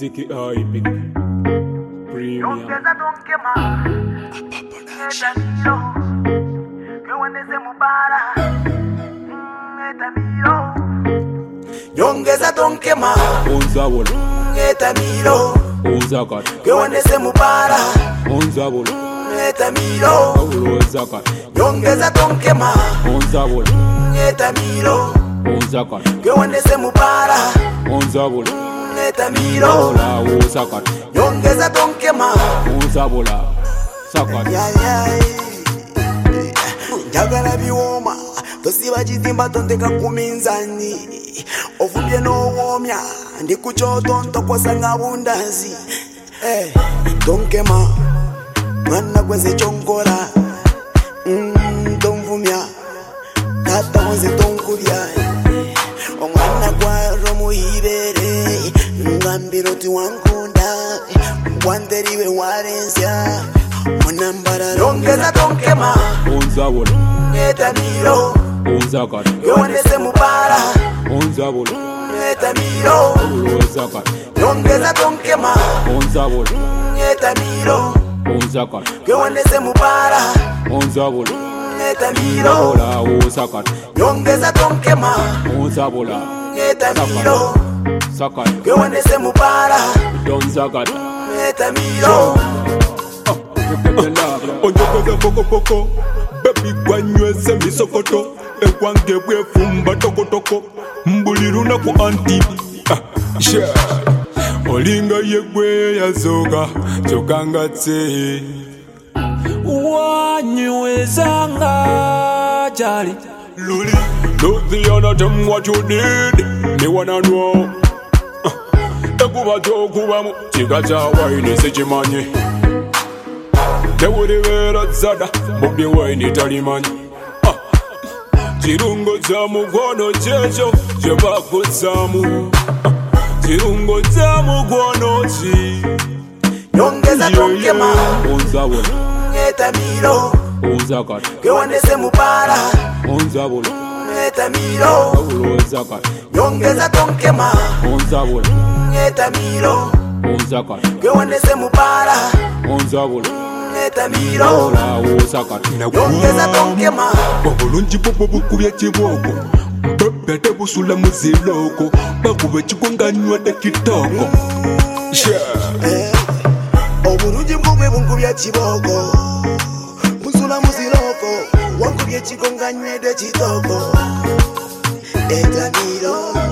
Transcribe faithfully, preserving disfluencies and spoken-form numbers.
Ziki Hype Premium. Ongeza donke ma Eta miro Que wendeze mubara Eta miro Ongeza donke ma Onzabol Eta miro Onzakat Que wendeze mubara Onzabol Eta miro Onzakat Ongeza donke ma Onzabol Eta miro Onzakat Que wendeze mubara Onzabol Eta miro Ola Onzakat Ongeza donke ma Onzabola Sakat Njagala biwoma tosiba chitimba tonteka kuminzani ovubye n'owomya ndi ku kyoto ntokwasanga bundazi eh, tonkema mwana gweze kyonkola mm, tonvumya tata wonze tonkulya omwana gwaro muhibere ngambiro tiwankunda wanteriwe warensya munambararo ongeza tonkema Onzabol Eta miro Onzakat Yonese mubara Onzabol Eta miro Onzakat Ongeza tonkema Onzabol Eta miro Onzakat Yonese mubara Onzabol Eta miro Ola Onzakat Ongeza tonkema Onzabola Eta miro Sakat Yonese mubara Donzakat Eta miro Onjokoza poko poko Baby kwanyweze misokoto Ekwange bwefumba toko toko Mbuliruna ku anti ah, yeah. Olinga yegwe yazoga Chokanga tse Wanywezanga jali Luli Don't the other tell me what you did Me wanna know ah. Ekuba chokubamu Chika cha waini sechimanye Tewulibera zada Mubye waini talimanyi ah. Chirungo za mugono checho Chebakuzamu ah. Chirungo za mugono chi Ongeza tonkema Onzabol Eta miro Onzakat Yonese mubara Onzabol Eta miro Onzakat Ongeza tonkema Onzabol Eta miro Onzakat Yonese mubara Onzabol Eta miro Ola Onzakat Ongeza tonkema Obulungi bwo bukubya kiboko Bebete busula muziloko Bakube chikonganywede kitoko eh, obulungi mbugwe bunkubya kiboko busula muziloko wankubye kikonganywede kitoko Eta miro